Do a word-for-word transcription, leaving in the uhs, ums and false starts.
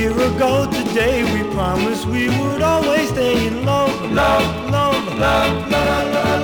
year ago today we promised we would always stay in love, love, love, love, love, love.